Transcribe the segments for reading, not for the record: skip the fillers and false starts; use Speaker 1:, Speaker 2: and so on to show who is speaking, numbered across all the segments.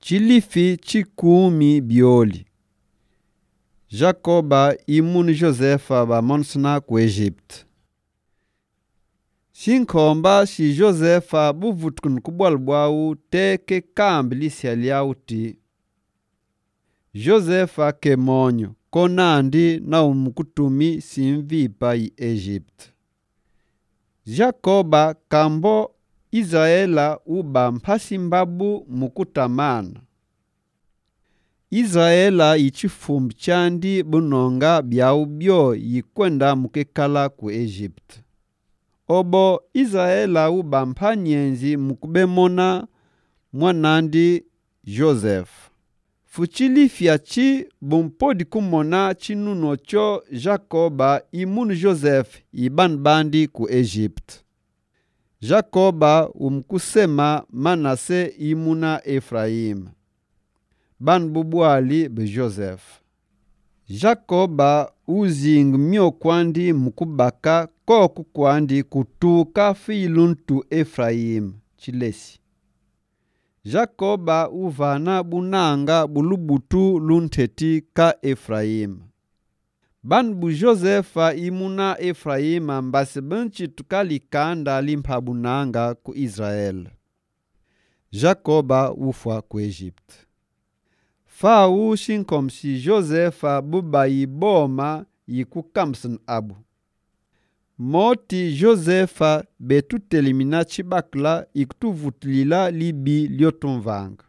Speaker 1: Chilifi chikumi bioli. Jacoba imuni Josefa bamonsna ku Egypt. Shinkomba si Josefa buvutkun kubwalbwau teke kambi lisialiau ti. Josefa kemonyo konandi na umukutumi simvipa i Egypt. Jacoba kambo Israela uba mpasimbabu mukutamana. Israela ichifumbi chandi bunonga biau bio yikwenda mukekala ku Egypt. Obo Israela uba mpanyenzi mukubemona mwanandi Joseph. Fuchilifia chi bumpodi kumona chinuno cho Jacoba imunu Joseph ibanbandi ku Egypt. Jacoba umkusema Manase imuna Efraim. Banbubuali be Joseph. Jacoba uzing myo kwandi mukubaka koku kwandi kutuka filuntu Efraim chilesi. Jacoba uvana bunanga bulubutu lunteti ka Efraim. Banbu Josefa imuna Efraim mbasi benchi tukalikanda limpa bunanga ku Israel. Jacoba ufa ku Egypt. Fau shinkomsi Josefa buba iboma yikukamsen abu. Moti Josefa betutelimina chibakla ikutuvutlila libi liotumvanga.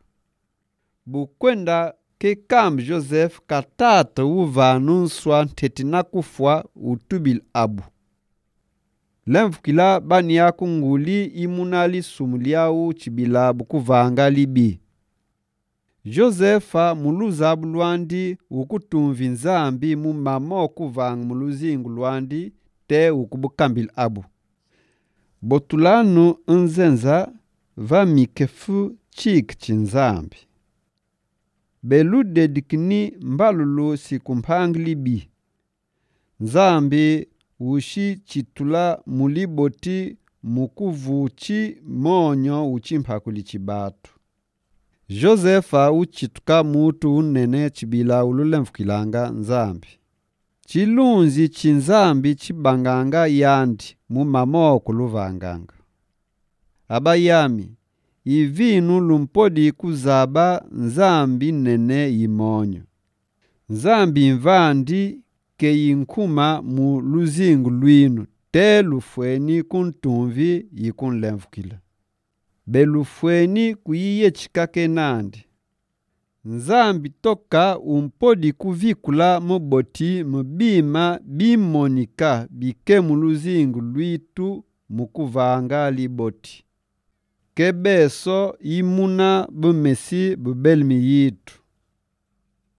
Speaker 1: Bukwenda ke kam Joseph katata uvanunswa tetina kufwa utubil abu. Lemfukila bani ya kunguli imunali sumuliau chibila bukuvanga libi. Josefa muluzabu luandi ukutumvi nzambi mumama okuvanga muluzingu luandi te ukubukambil abu. Botulanu nzenza va mikefu chik chinzambi. Belu dedikini mbalulu sikumpangli bi. Nzambi ushi chitula muliboti mukuvuchi monyo uchimpakuli chibatu. Josefa uchituka mutu unene chibila ululemfukilanga nzambi. Chilunzi chinzambi chibanganga yandi mumamo kuluvanganga. Abayami, ivinu lumpodi kuzaba nzambi nene imonyo. Nzambi mvandi ke yinkuma mu luzingu lwinu te lufweni kuntumvi yikunlemfukila. Belufweni kuyiye chikake nandi. Nzambi toka umpodi kuvikula muboti mubima bimonika bike muluzingu lwitu mukuvanga liboti. Kebeso imuna bumesi bubelmi yitu.